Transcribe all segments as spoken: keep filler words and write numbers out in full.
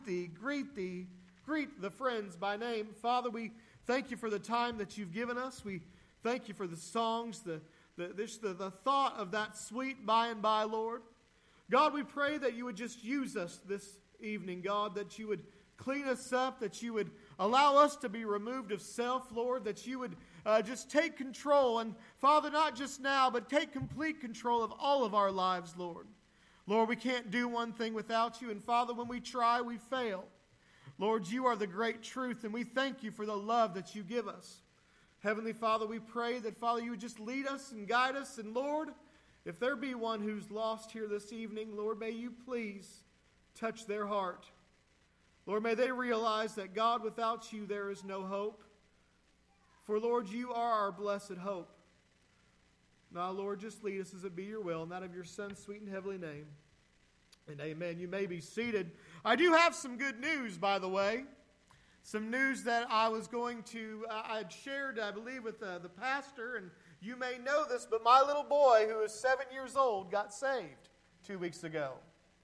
thee, greet thee, greet the friends by name. Father, we thank you for the time that you've given us. We thank you for the songs, the, the, this, the, the thought of that sweet by and by, Lord. God, we pray that you would just use us this evening, God, that you would clean us up, that you would allow us to be removed of self, Lord, that you would uh, just take control. And Father, not just now, but take complete control of all of our lives, Lord. Lord, we can't do one thing without you. And Father, when we try, we fail. Lord, you are the great truth, and we thank you for the love that you give us. Heavenly Father, we pray that, Father, you would just lead us and guide us. And Lord, if there be one who's lost here this evening, Lord, may you please touch their heart. Lord, may they realize that, God, without you there is no hope. For, Lord, you are our blessed hope. Now, Lord, just lead us as it be your will, and that of your Son's sweet and heavenly name. And amen. You may be seated. I do have some good news, by the way. Some news that I was going to, uh, I had shared, I believe, with uh, the pastor, and you may know this, but my little boy, who is seven years old, got saved two weeks ago.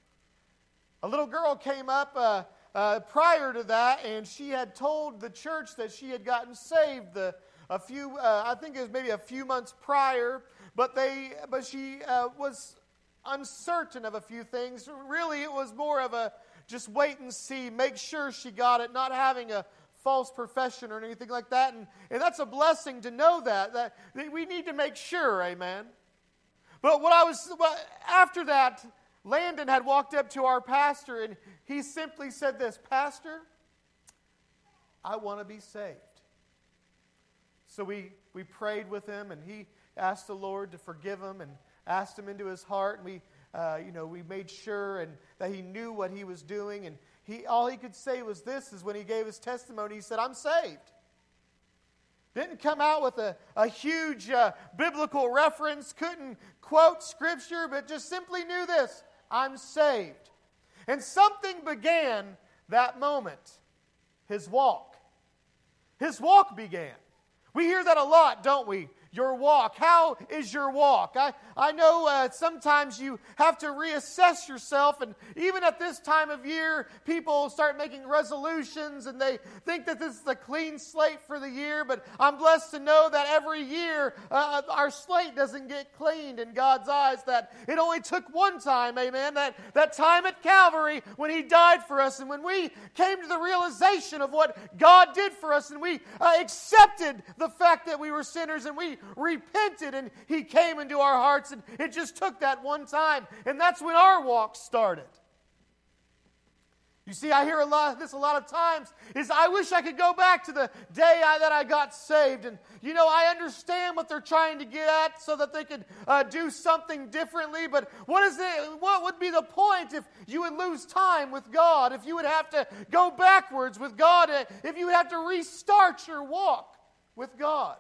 A little girl came up uh, uh, prior to that, and she had told the church that she had gotten saved the, a few, uh, I think it was maybe a few months prior, but they, but she uh, was uncertain of a few things. Really, it was more of a just wait and see, make sure she got it, not having a false profession or anything like that. And, and that's a blessing to know that, that, that we need to make sure, amen. But what I was, well, after that, Landon had walked up to our pastor and he simply said this, Pastor, I want to be saved. So we, we prayed with him, and he asked the Lord to forgive him and asked him into his heart. And we, uh, you know, we made sure and that he knew what he was doing. And he, all he could say was this, is when he gave his testimony, he said, I'm saved. Didn't come out with a, a huge uh, biblical reference, couldn't quote scripture, but just simply knew this, I'm saved. And something began that moment, his walk. His walk began. We hear that a lot, don't we? Your walk. How is your walk? I, I know uh, sometimes you have to reassess yourself, and even at this time of year, people start making resolutions, and they think that this is a clean slate for the year, but I'm blessed to know that every year uh, our slate doesn't get cleaned in God's eyes, that it only took one time, amen, that, that time at Calvary when He died for us, and when we came to the realization of what God did for us, and we uh, accepted the fact that we were sinners, and we repented, and He came into our hearts, and it just took that one time, and that's when our walk started. You see, I hear a lot this a lot of times, is I wish I could go back to the day I, that I got saved, and you know, I understand what they're trying to get at so that they could uh, do something differently, but what is it? What would be the point if you would lose time with God, if you would have to go backwards with God, if you would have to restart your walk with God?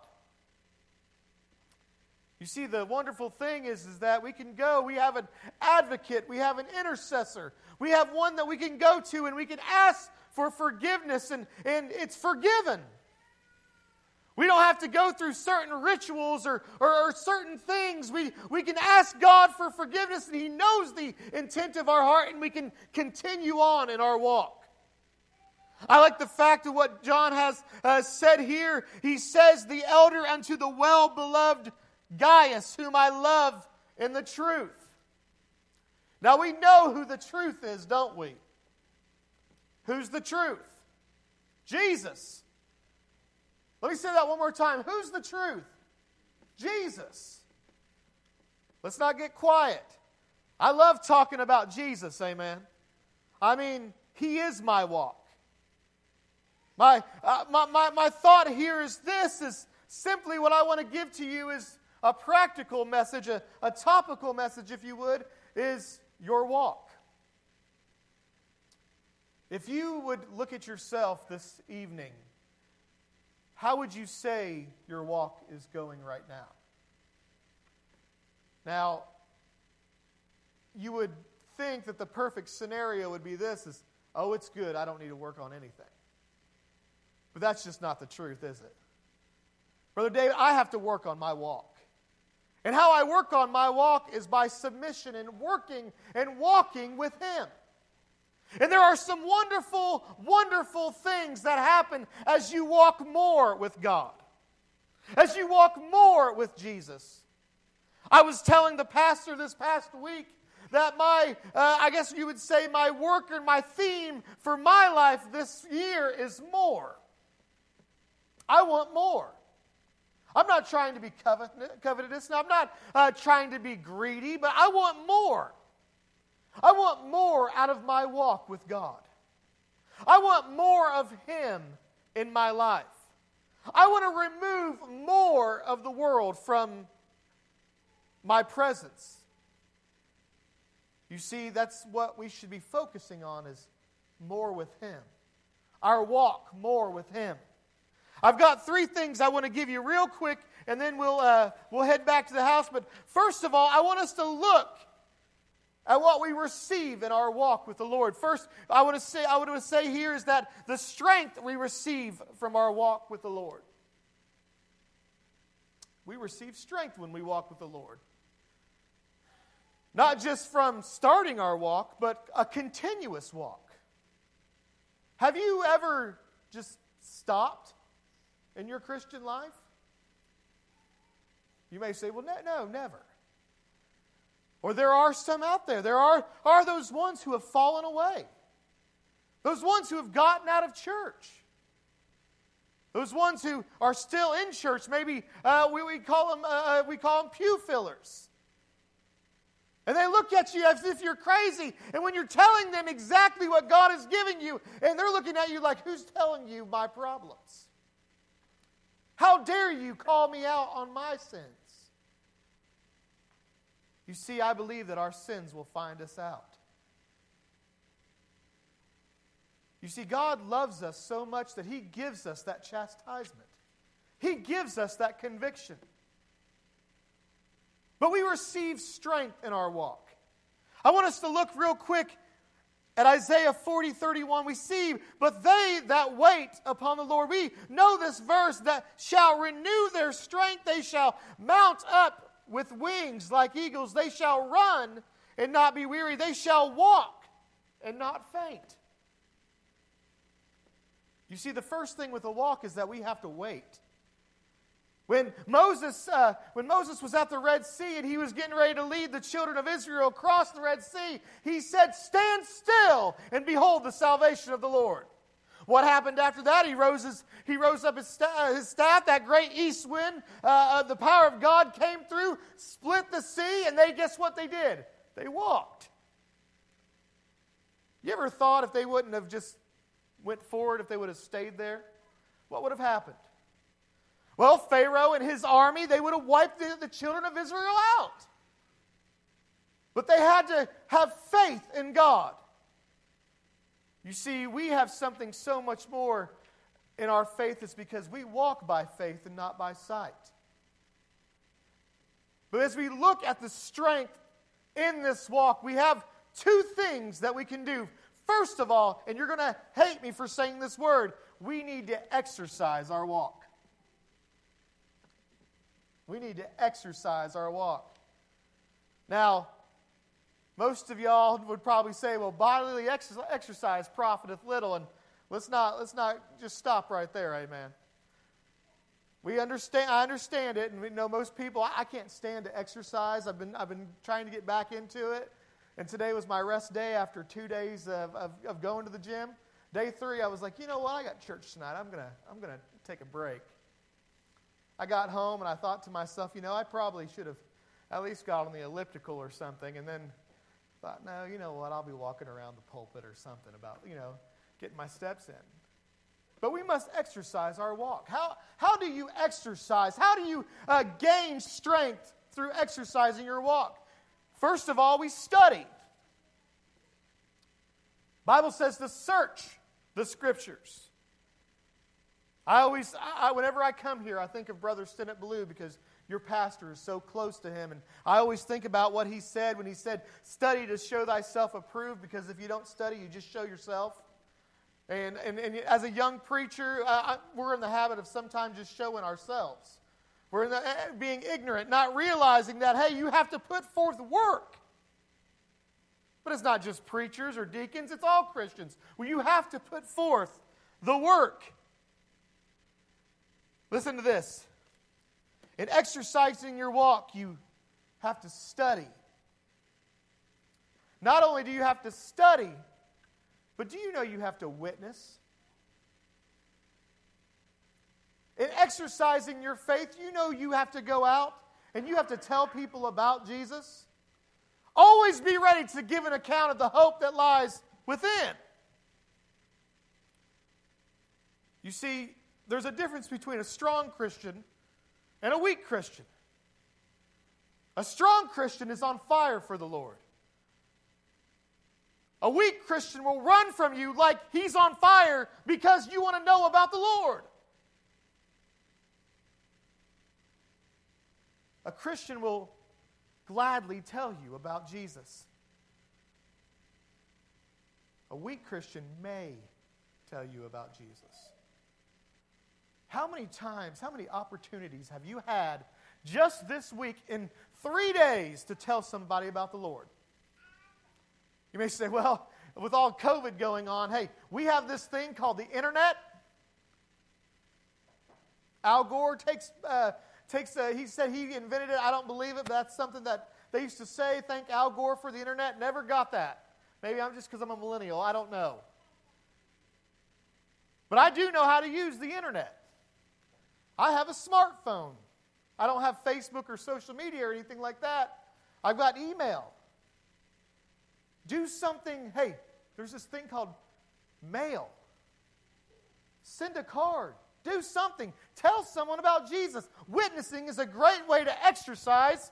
You see, the wonderful thing is, is that we can go, we have an advocate, we have an intercessor, we have one that we can go to and we can ask for forgiveness, and, and it's forgiven. We don't have to go through certain rituals or, or, or certain things. We, we can ask God for forgiveness, and He knows the intent of our heart, and we can continue on in our walk. I like the fact of what John has uh, said here. He says, the elder unto the well-beloved Gaius, whom I love in the truth. Now we know who the truth is, don't we? Who's the truth? Jesus. Let me say that one more time. Who's the truth? Jesus. Let's not get quiet. I love talking about Jesus, amen. I mean, He is my walk. My, uh, my, my, my thought here is this, is simply what I want to give to you is a practical message, a, a topical message, if you would, is your walk. If you would look at yourself this evening, how would you say your walk is going right now? Now, you would think that the perfect scenario would be this, is, oh, it's good, I don't need to work on anything. But that's just not the truth, is it? Brother David, I have to work on my walk. And how I work on my walk is by submission and working and walking with Him. And there are some wonderful, wonderful things that happen as you walk more with God, as you walk more with Jesus. I was telling the pastor this past week that my, uh, I guess you would say my work or my theme for my life this year is more. I want more. I'm not trying to be covet- covetous. I'm not uh, trying to be greedy, but I want more. I want more out of my walk with God. I want more of Him in my life. I want to remove more of the world from my presence. You see, that's what we should be focusing on, is more with Him. Our walk more with Him. I've got three things I want to give you real quick, and then we'll uh, we'll head back to the house. But first of all, I want us to look at what we receive in our walk with the Lord. First, I want to say I want to say here is that the strength we receive from our walk with the Lord. We receive strength when we walk with the Lord. Not just from starting our walk, but a continuous walk. Have you ever just stopped in your Christian life? You may say, well, no, no, never. Or there are some out there. There are, are those ones who have fallen away. Those ones who have gotten out of church. Those ones who are still in church. Maybe uh, we, we, call them, uh, we call them pew fillers. And they look at you as if you're crazy. And when you're telling them exactly what God is giving you, and they're looking at you like, who's telling you my problems? How dare you call me out on my sins? You see, I believe that our sins will find us out. You see, God loves us so much that He gives us that chastisement. He gives us that conviction. But we receive strength in our walk. I want us to look real quick at Isaiah forty thirty-one. We see, but they that wait upon the Lord. We know this verse, that shall renew their strength. They shall mount up with wings like eagles. They shall run and not be weary. They shall walk and not faint. You see, the first thing with a walk is that we have to wait. When Moses, uh, when Moses was at the Red Sea and he was getting ready to lead the children of Israel across the Red Sea, he said, stand still and behold the salvation of the Lord. What happened after that? He rose, his, he rose up his, sta- his staff, that great east wind, uh, the power of God came through, split the sea, and they, guess what they did? They walked. You ever thought if they wouldn't have just went forward, if they would have stayed there, what would have happened? Well, Pharaoh and his army, they would have wiped the, the children of Israel out. But they had to have faith in God. You see, we have something so much more in our faith. It's because we walk by faith and not by sight. But as we look at the strength in this walk, we have two things that we can do. First of all, and you're going to hate me for saying this word, we need to exercise our walk. We need to exercise our walk. Now, most of y'all would probably say, well, bodily exercise profiteth little, and let's not, let's not just stop right there, amen. We understand, I understand it, and we know most people, I can't stand to exercise. I've been, I've been trying to get back into it, and today was my rest day after two days of, of, of going to the gym. Day three, I was like, you know what, I got church tonight. I'm gonna, I'm gonna take a break. I got home and I thought to myself, you know, I probably should have at least got on the elliptical or something, and then thought, no, you know what, I'll be walking around the pulpit or something about, you know, getting my steps in. But we must exercise our walk. How, how do you exercise? How do you uh, gain strength through exercising your walk? First of all, we study. Bible says to search the Scriptures. I always, I, whenever I come here, I think of Brother Stennett Ballou because your pastor is so close to him. And I always think about what he said when he said, study to show thyself approved, because if you don't study, you just show yourself. And, and, and as a young preacher, uh, I, we're in the habit of sometimes just showing ourselves. We're in the, uh, being ignorant, not realizing that, hey, you have to put forth work. But it's not just preachers or deacons, it's all Christians. Well, you have to put forth the work. Listen to this. In exercising your walk, you have to study. Not only do you have to study, but do you know you have to witness? In exercising your faith, you know you have to go out and you have to tell people about Jesus. Always be ready to give an account of the hope that lies within. You see, there's a difference between a strong Christian and a weak Christian. A strong Christian is on fire for the Lord. A weak Christian will run from you like he's on fire because you want to know about the Lord. A Christian will gladly tell you about Jesus. A weak Christian may tell you about Jesus. How many times, how many opportunities have you had just this week in three days to tell somebody about the Lord? You may say, well, with all COVID going on, hey, we have this thing called the internet. Al Gore takes, uh, takes uh, he said he invented it. I don't believe it, but that's something that they used to say. Thank Al Gore for the internet. Never got that. Maybe I'm just because I'm a millennial. I don't know. But I do know how to use the internet. I have a smartphone. I don't have Facebook or social media or anything like that. I've got email. Do something. Hey, there's this thing called mail. Send a card. Do something. Tell someone about Jesus. Witnessing is a great way to exercise.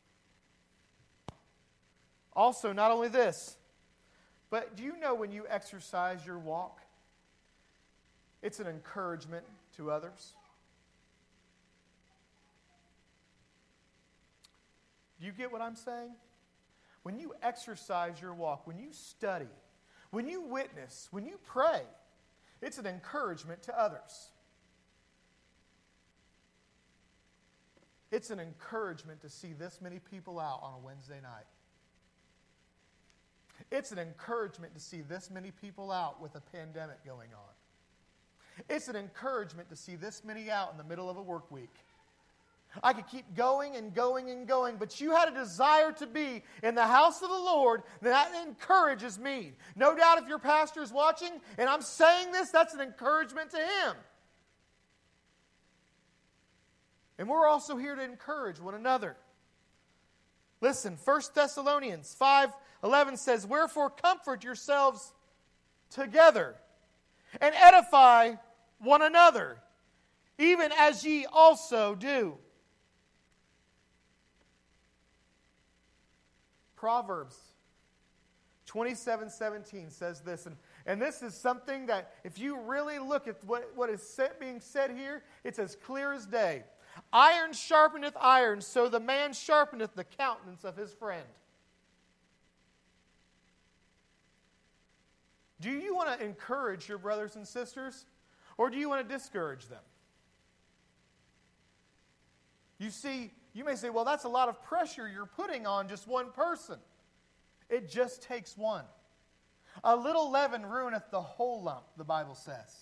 Also, not only this, but do you know when you exercise your walk, it's an encouragement to others? Do you get what I'm saying? When you exercise your walk, when you study, when you witness, when you pray, it's an encouragement to others. It's an encouragement to see this many people out on a Wednesday night. It's an encouragement to see this many people out with a pandemic going on. It's an encouragement to see this many out in the middle of a work week. I could keep going and going and going, but you had a desire to be in the house of the Lord, that encourages me. No doubt if your pastor is watching, and I'm saying this, that's an encouragement to him. And we're also here to encourage one another. Listen, First Thessalonians five eleven says, wherefore comfort yourselves together and edify one another, even as ye also do. Proverbs twenty-seven seventeen says this, and, and this is something that if you really look at what, what is set, being said here, it's as clear as day. Iron sharpeneth iron, so the man sharpeneth the countenance of his friend. Do you want to encourage your brothers and sisters, or do you want to discourage them? You see, you may say, well, that's a lot of pressure you're putting on just one person. It just takes one. A little leaven ruineth the whole lump, the Bible says.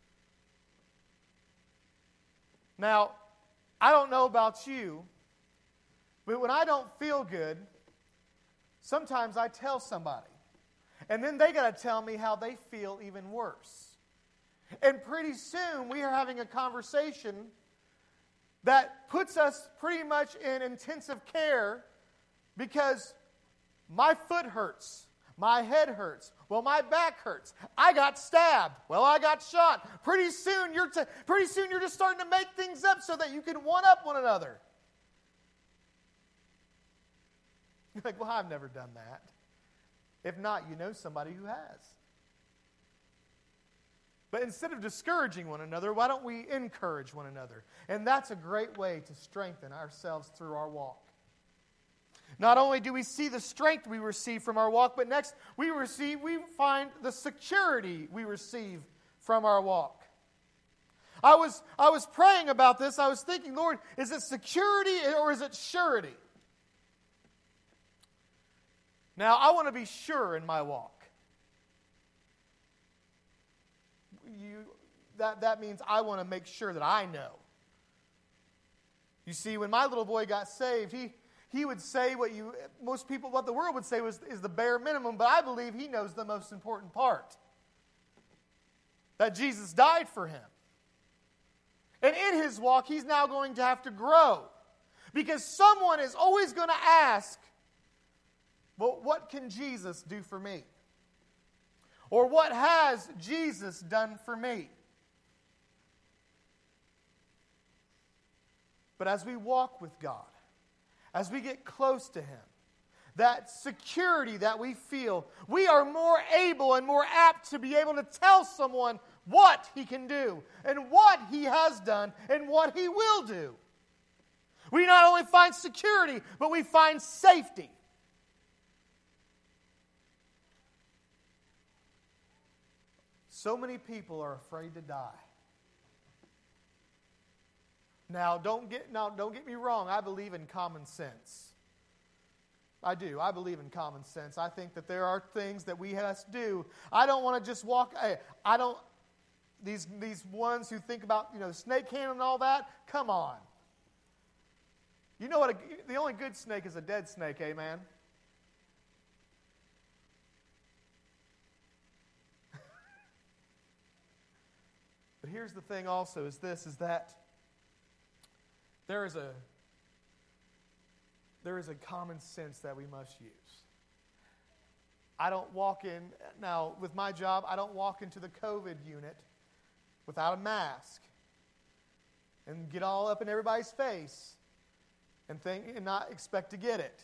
Now, I don't know about you, but when I don't feel good, sometimes I tell somebody. And then they got to tell me how they feel even worse. And pretty soon we are having a conversation that puts us pretty much in intensive care because my foot hurts, my head hurts, well, my back hurts, I got stabbed, well, I got shot. Pretty soon you're t- pretty soon you're just starting to make things up so that you can one up one another. You're like, well, I've never done that. If not, you know somebody who has. But instead of discouraging one another, why don't we encourage one another? And that's a great way to strengthen ourselves through our walk. Not only do we see the strength we receive from our walk, but next we receive, we find the security we receive from our walk. I was, I was praying about this. I was thinking, Lord, is it security or is it surety? Now, I want to be sure in my walk. You, that, that means I want to make sure that I know. You see, when my little boy got saved, he, he would say what you most people, what the world would say was is the bare minimum, but I believe he knows the most important part. That Jesus died for him. And in his walk, he's now going to have to grow. Because someone is always going to ask, well, what can Jesus do for me? Or what has Jesus done for me? But as we walk with God, as we get close to Him, that security that we feel, we are more able and more apt to be able to tell someone what He can do and what He has done and what He will do. We not only find security, but we find safety. So many people are afraid to die. Now, don't get now don't get me wrong. I believe in common sense. I do. I believe in common sense. I think that there are things that we have to do. I don't want to just walk. I don't. These these ones who think about you know the snake handle and all that. Come on. You know what? A, the only good snake is a dead snake. Amen. But here's the thing also is this, is that there is a there is a common sense that we must use. I don't walk in, now with my job, I don't walk into the COVID unit without a mask and get all up in everybody's face and think and not expect to get it.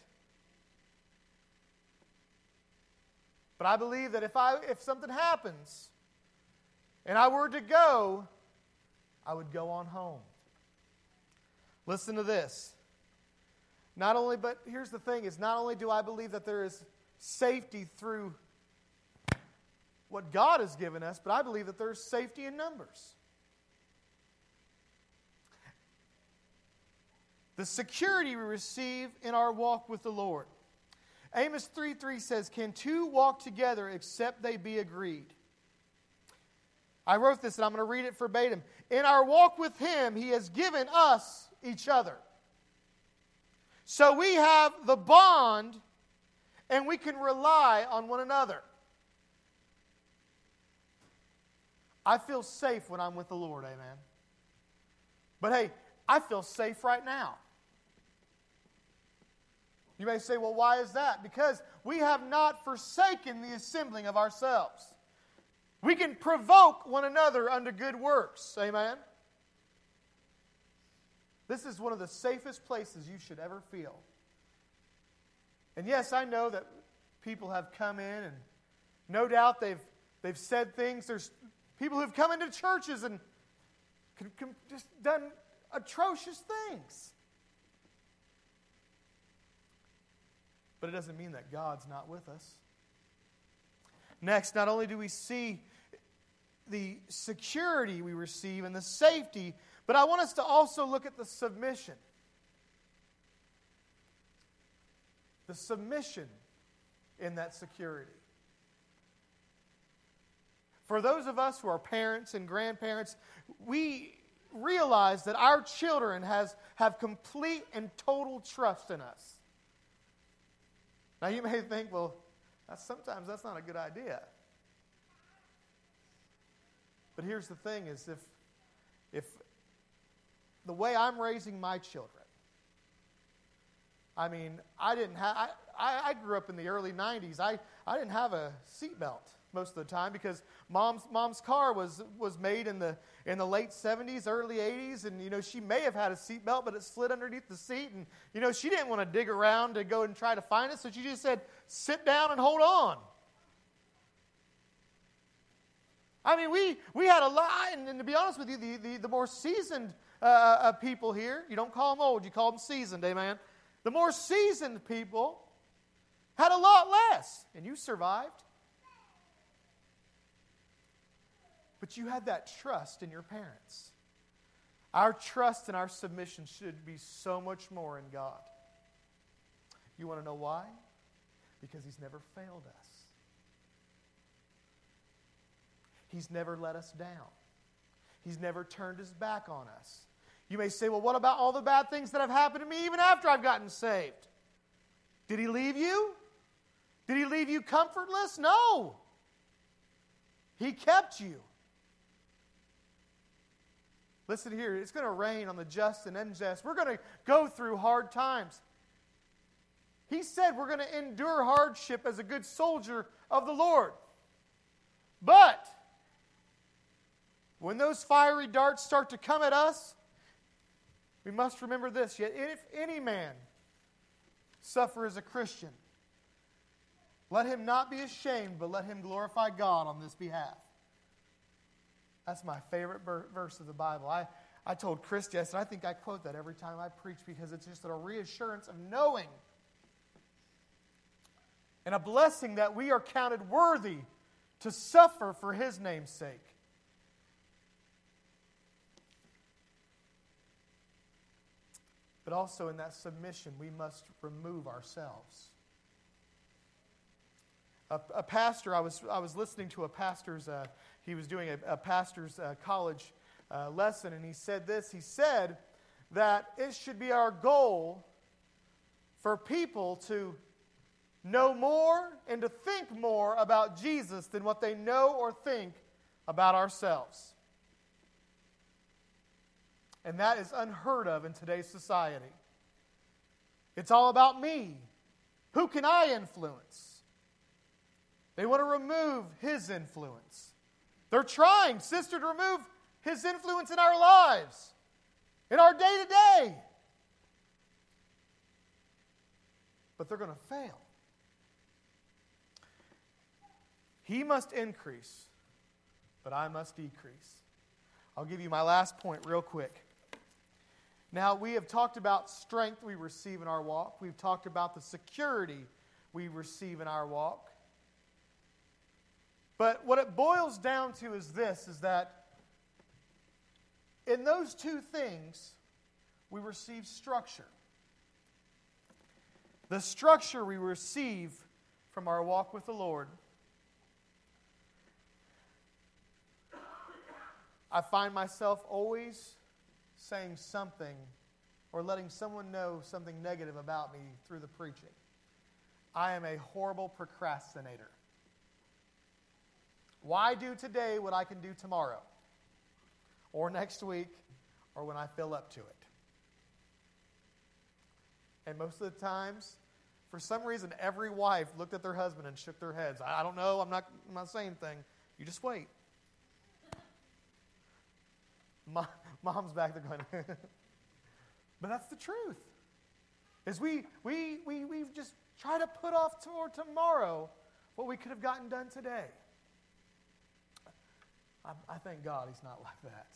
But I believe that if I if something happens and I were to go, I would go on home. Listen to this. Not only, but here's the thing, is not only do I believe that there is safety through what God has given us, but I believe that there's safety in numbers. The security we receive in our walk with the Lord. Amos three three says, "Can two walk together except they be agreed?" I wrote this and I'm going to read it verbatim. In our walk with Him, He has given us each other. So we have the bond and we can rely on one another. I feel safe when I'm with the Lord, amen. But hey, I feel safe right now. You may say, well, why is that? Because we have not forsaken the assembling of ourselves. We can provoke one another unto good works. Amen? This is one of the safest places you should ever feel. And yes, I know that people have come in and no doubt they've they've said things. There's people who've come into churches and can, can just done atrocious things. But it doesn't mean that God's not with us. Next, not only do we see the security we receive and the safety, but I want us to also look at the submission. The submission in that security. For those of us who are parents and grandparents, we realize that our children has, have complete and total trust in us. Now you may think, well, that's, sometimes that's not a good idea. But here's the thing is if, if the way I'm raising my children, I mean, I didn't have, I, I, I grew up in the early nineties. I, I didn't have a seatbelt most of the time because mom's mom's car was was made in the in the late seventies, early eighties, and you know she may have had a seatbelt, but it slid underneath the seat, and you know she didn't want to dig around to go and try to find it, so she just said, "Sit down and hold on." I mean, we we had a lot, and, and to be honest with you, the the, the more seasoned uh, uh, people here, you don't call them old, you call them seasoned, amen. The more seasoned people had a lot less, and you survived. But you had that trust in your parents. Our trust and our submission should be so much more in God. You want to know why? Because He's never failed us. He's never let us down. He's never turned His back on us. You may say, well, what about all the bad things that have happened to me even after I've gotten saved? Did He leave you? Did He leave you comfortless? No. He kept you. Listen here, it's going to rain on the just and unjust. We're going to go through hard times. He said we're going to endure hardship as a good soldier of the Lord. But when those fiery darts start to come at us, we must remember this. Yet if any man suffer as a Christian, let him not be ashamed, but let him glorify God on this behalf. That's my favorite verse of the Bible. I, I told Chris yesterday, I think I quote that every time I preach because it's just a reassurance of knowing and a blessing that we are counted worthy to suffer for His name's sake. But also in that submission, we must remove ourselves. A, a pastor, I was I was listening to a pastor's, uh, he was doing a, a pastor's uh, college uh, lesson, and he said this. He said that it should be our goal for people to know more and to think more about Jesus than what they know or think about ourselves. And that is unheard of in today's society. It's all about me. Who can I influence? They want to remove His influence. They're trying, sister, to remove His influence in our lives, in our day-to-day. But they're going to fail. He must increase, but I must decrease. I'll give you my last point real quick. Now, we have talked about strength we receive in our walk. We've talked about the security we receive in our walk. But what it boils down to is this, is that in those two things, we receive structure. The structure we receive from our walk with the Lord. I find myself always saying something or letting someone know something negative about me through the preaching. I am a horrible procrastinator. Why do today what I can do tomorrow? Or next week, or when I feel up to it? And most of the times, for some reason, every wife looked at their husband and shook their heads. I don't know, I'm not, I'm not saying anything. You just wait. Mom's back there going, but that's the truth. Is we, we, we, we just try to put off toward tomorrow what we could have gotten done today. I, I thank God He's not like that.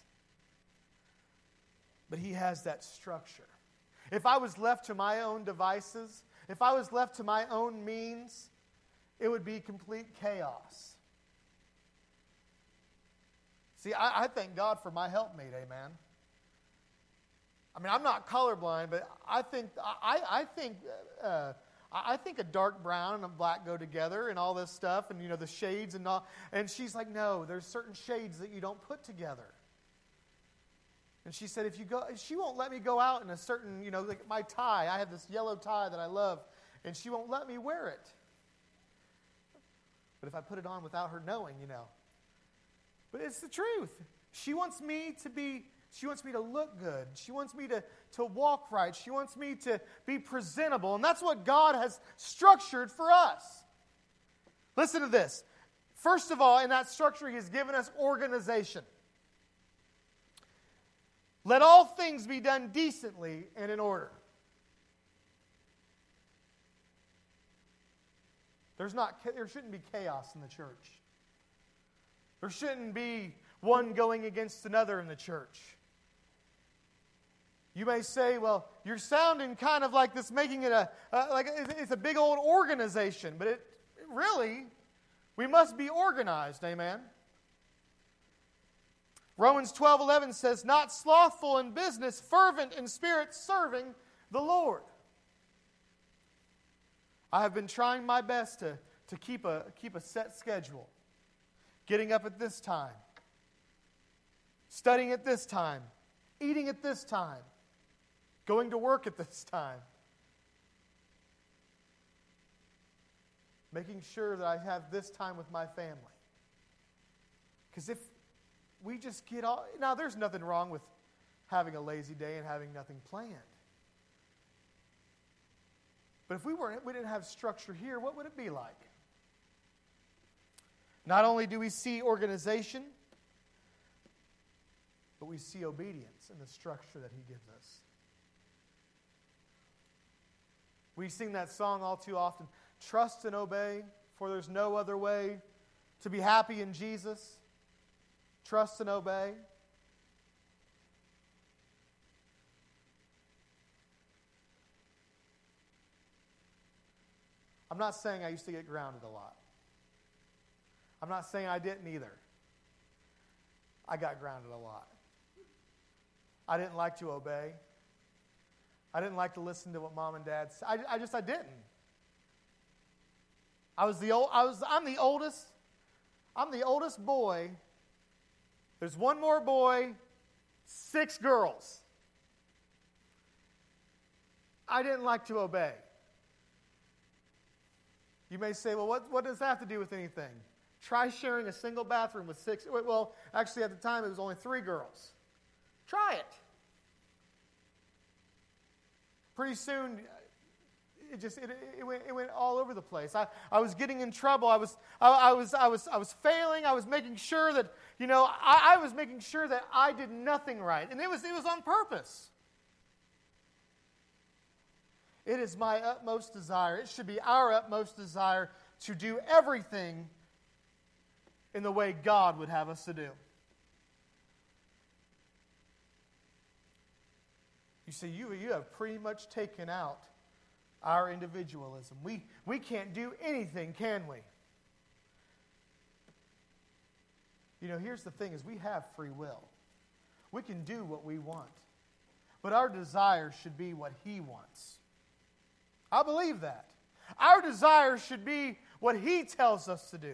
But He has that structure. If I was left to my own devices, if I was left to my own means, it would be complete chaos. See, I, I thank God for my helpmate, amen. I mean, I'm not colorblind, but I think I, I think uh, I think a dark brown and a black go together, and all this stuff, and you know the shades and all. And she's like, "No, there's certain shades that you don't put together." And she said, "If you go, she won't let me go out in a certain, you know, like my tie. I have this yellow tie that I love, and she won't let me wear it. But if I put it on without her knowing, you know." But it's the truth. She wants me to be, she wants me to look good. She wants me to, to walk right. She wants me to be presentable. And that's what God has structured for us. Listen to this. First of all, in that structure, He has given us organization. Let all things be done decently and in order. There's not, there shouldn't be chaos in the church. There shouldn't be one going against another in the church. You may say, well, you're sounding kind of like this, making it a, uh, like it's a big old organization. But it really, we must be organized, amen? Romans twelve eleven says, not slothful in business, fervent in spirit, serving the Lord. I have been trying my best to, to keep a, keep a set schedule. Getting up at this time. Studying at this time. Eating at this time. Going to work at this time. Making sure that I have this time with my family. Because if we just get all... Now, there's nothing wrong with having a lazy day and having nothing planned. But if we weren't, we didn't have structure here, what would it be like? Not only do we see organization, but we see obedience in the structure that He gives us. We sing that song all too often, trust and obey, for there's no other way to be happy in Jesus. Trust and obey. I'm not saying I used to get grounded a lot. I'm not saying I didn't either. I got grounded a lot. I didn't like to obey. I didn't like to listen to what mom and dad said. I, I just, I didn't. I was the old, I was, I'm the oldest, I'm the oldest boy. There's one more boy, six girls. I didn't like to obey. You may say, well, what, what does that have to do with anything? Try sharing a single bathroom with six. Well, actually, at the time, it was only three girls. Try it. Pretty soon, it just it, it went it went all over the place. I, I was getting in trouble. I was I, I was I was I was failing. I was making sure that you know I, I was making sure that I did nothing right, and it was it was on purpose. It is my utmost desire. It should be our utmost desire to do everything in the way God would have us to do. You see, you, you have pretty much taken out our individualism. We, we can't do anything, can we? You know, here's the thing is we have free will. We can do what we want. But our desire should be what He wants. I believe that. Our desire should be what He tells us to do.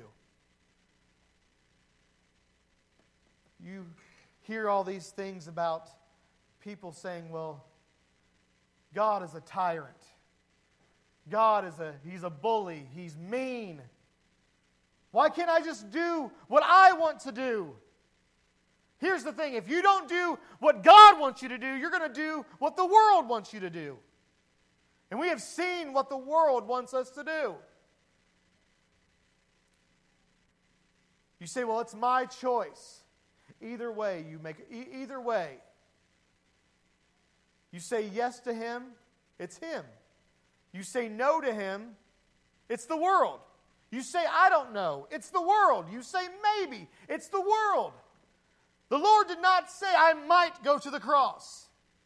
You hear all these things about people saying, well, God is a tyrant. God is a, He's a bully. He's mean. Why can't I just do what I want to do? Here's the thing. If you don't do what God wants you to do, you're going to do what the world wants you to do. And we have seen what the world wants us to do. You say, well, it's my choice. Either way, you make e- either way. You say yes to Him, it's Him. You say no to Him, it's the world. You say, I don't know, it's the world. You say maybe, it's the world. The Lord did not say, I might go to the cross.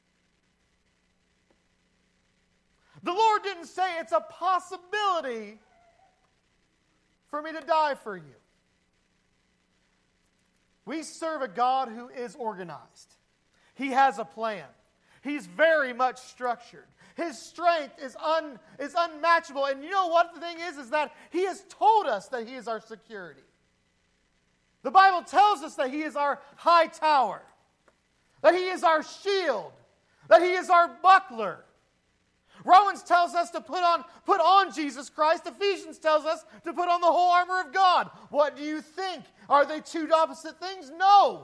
The Lord didn't say it's a possibility for me to die for you. We serve a God who is organized. He has a plan. He's very much structured. His strength is un, is unmatchable. And you know what the thing is? Is that He has told us that He is our security. The Bible tells us that He is our high tower. That He is our shield. That He is our buckler. Romans tells us to put on, put on Jesus Christ. Ephesians tells us to put on the whole armor of God. What do you think? Are they two opposite things? No.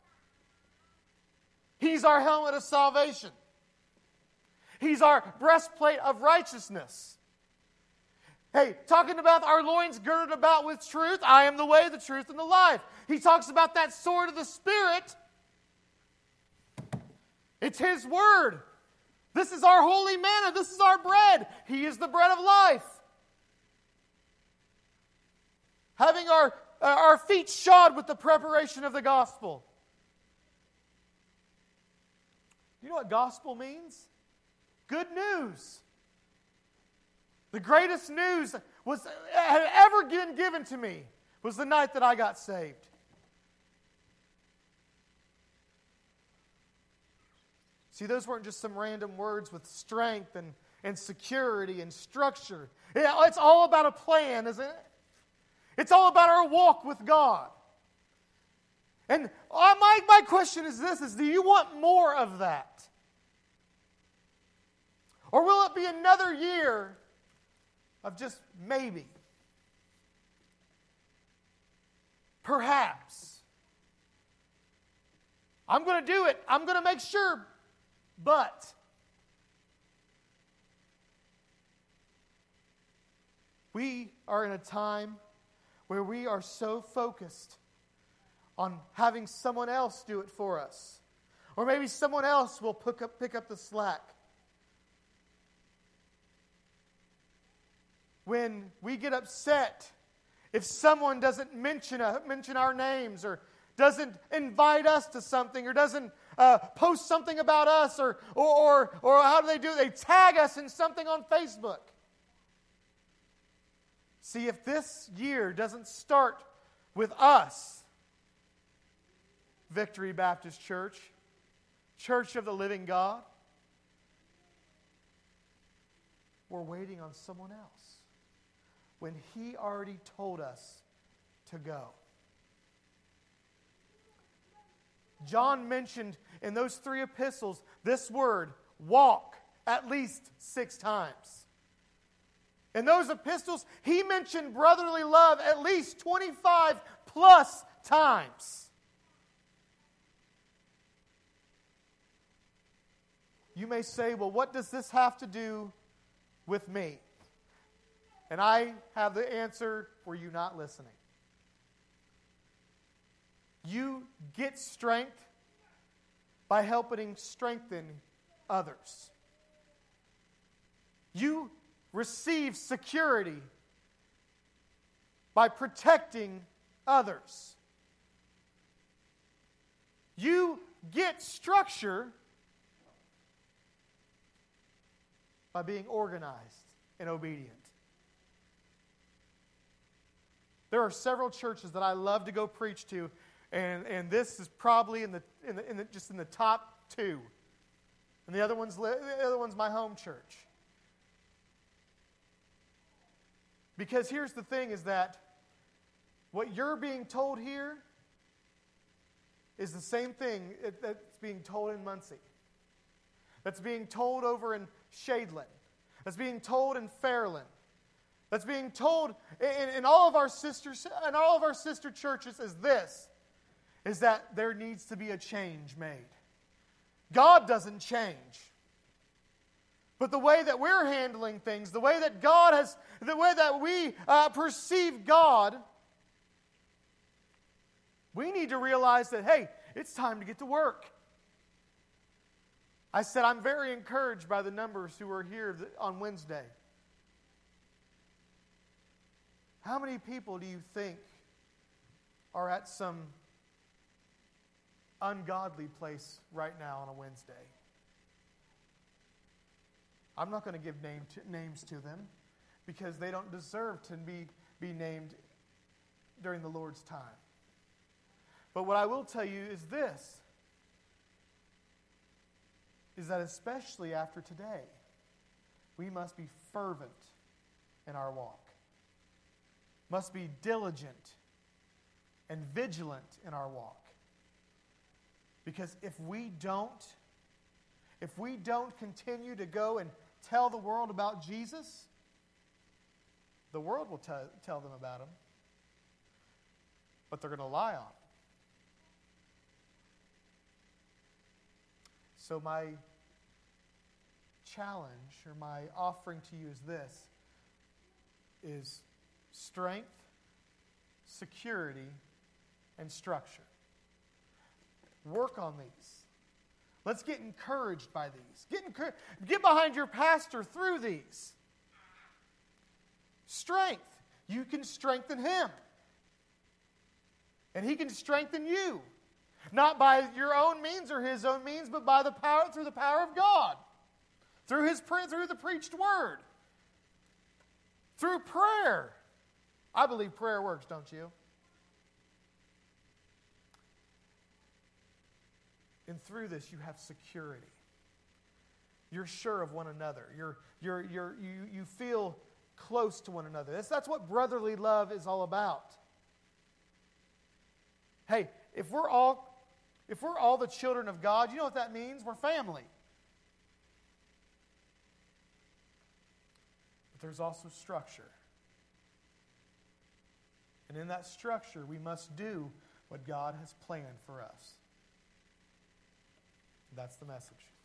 He's our helmet of salvation. He's our breastplate of righteousness. Hey, talking about our loins girded about with truth. I am the way, the truth, and the life. He talks about that sword of the Spirit. It's His word. This is our holy manna. This is our bread. He is the bread of life. Having our, uh, our feet shod with the preparation of the gospel. You know what gospel means? Good news. The greatest news was had ever been given to me was the night that I got saved. See, those weren't just some random words with strength and, and security and structure. It's all about a plan, isn't it? It's all about our walk with God. And my, my question is this, is do you want more of that? Or will it be another year of just maybe? Perhaps. I'm going to do it. I'm going to make sure. But we are in a time where we are so focused on having someone else do it for us. Or maybe someone else will pick up, pick up the slack. When we get upset if someone doesn't mention, a, mention our names or doesn't invite us to something or doesn't uh, post something about us or, or, or, or how do they do it? They tag us in something on Facebook. See, if this year doesn't start with us, Victory Baptist Church, Church of the Living God, we're waiting on someone else when He already told us to go. John mentioned in those three epistles this word, walk, at least six times. In those epistles, he mentioned brotherly love at least twenty-five plus times. You may say, well, what does this have to do with me? And I have the answer for you not listening. You get strength by helping strengthen others. You receive security by protecting others. You get structure by being organized and obedient. There are several churches that I love to go preach to, and, and this is probably in the, in the, in the just in the top two. And the other one's the other one's my home church. Because here's the thing is that what you're being told here is the same thing that's being told in Muncie. That's being told over in Shadeland. That's being told in Fairland. That's being told in, in all of our sisters, in all of our sister churches is this, is that there needs to be a change made. God doesn't change. But the way that we're handling things, the way that God has, the way that we uh, perceive God, we need to realize that, hey, it's time to get to work. I said I'm very encouraged by the numbers who were here on Wednesday. How many people do you think are at some ungodly place right now on a Wednesday? I'm not going to give name to, names to them because they don't deserve to be, be named during the Lord's time. But what I will tell you is this, is that especially after today, we must be fervent in our walk. Must be diligent and vigilant in our walk. Because if we don't, if we don't continue to go and tell the world about Jesus, the world will t- tell them about Him. But they're going to lie on Him. So my challenge or my offering to you is this, is strength, security, and structure. Work on these. Let's get encouraged by these. Get, encouraged, get behind your pastor through these. Strength. You can strengthen him. And he can strengthen you. Not by your own means or his own means, but by the power through the power of God. Through his through the preached word. Through prayer. I believe prayer works, don't you? And through this, you have security. you're sure of one another. You're, you're, you're, you, you feel close to one another. That's, that's what brotherly love is all about. Hey, if we're all if we're all the children of God, you know what that means? We're family. But there's also structure. And in that structure, we must do what God has planned for us. That's the message.